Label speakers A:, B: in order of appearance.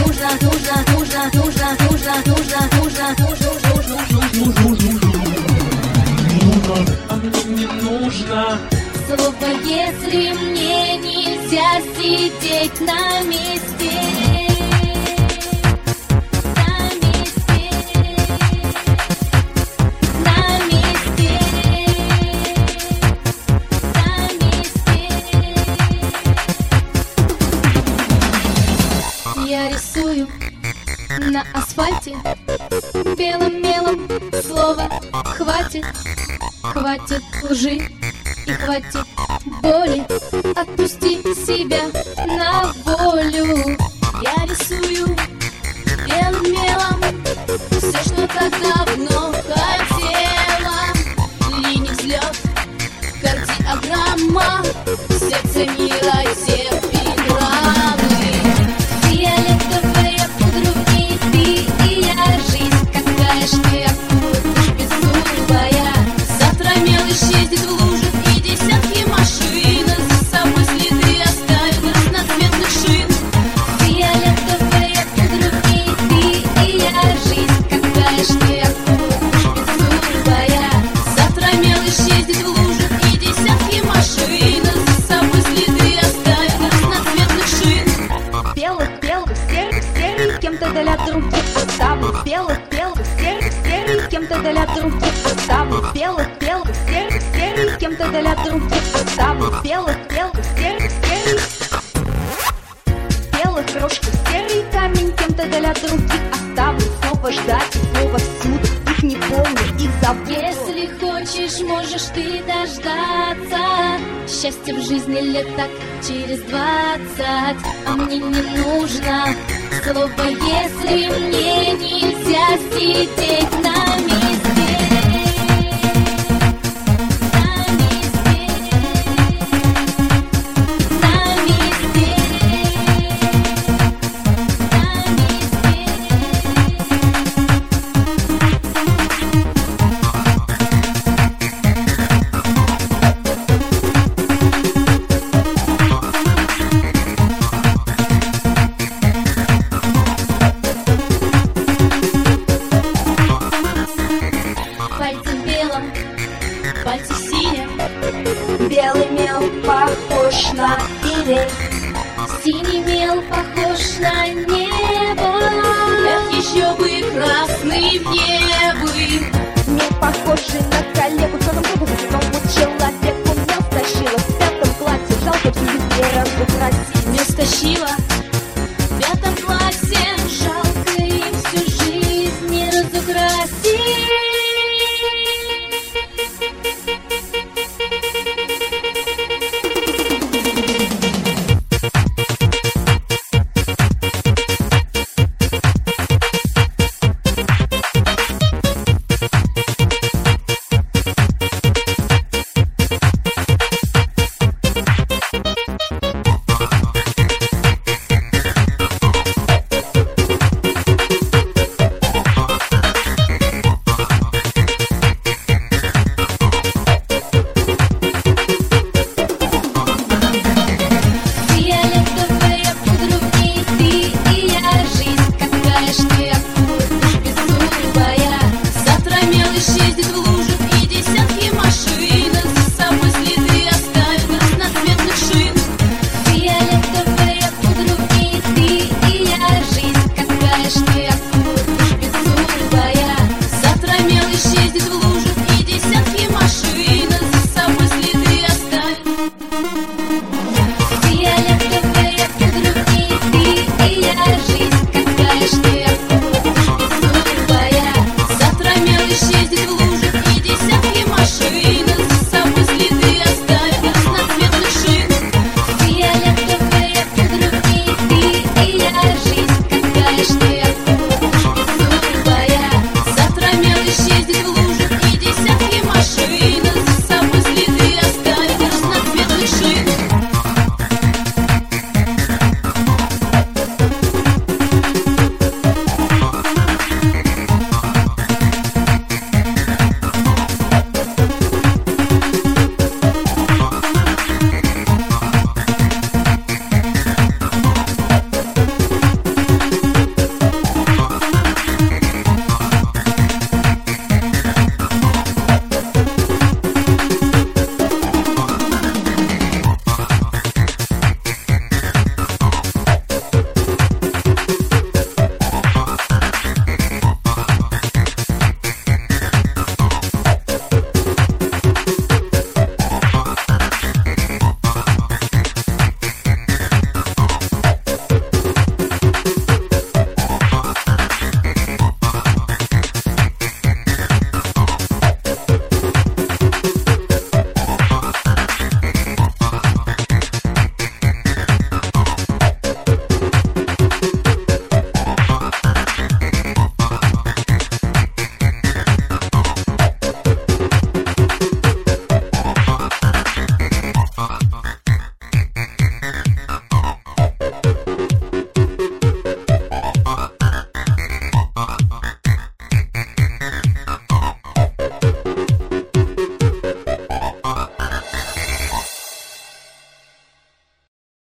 A: Слово, если мне нельзя сидеть на месте. Я рисую на асфальте белым мелом слово хватит, хватит лжи и хватит боли. Отпусти себя на волю. Я рисую белым мелом все, что так давно хотела. Линий взлет, кардиограмма, сердце мира терпиграммы. Фиолетовая подруги, ты и я. Жизнь какая ж ты, акула, ты ж беззубая. Завтра мелочь ездит в лужах и десятки машин. За собой следы оставят разноцветных шин. Фиолетовая подруги, ты и я. Жизнь какая ж ты, акула, ты ж беззубая. Завтра мелочь ездит в лужах и десятки машин. За собой следы оставят разноцветных шин.
B: Белых, серых, кем-то для других оставлю. Белых, серых, кем-то для других оставлю. Белых, серых, кем-то для других оставлю. Белых, серых. Белых крошка, серый камень, кем-то для других оставлю. Снова ждать его вовсюду, их не помню, их забуду.
A: Если хочешь, можешь ты дождаться. Счастье в жизни лет так через 20. А мне не нужно слово, если мне нельзя сидеть на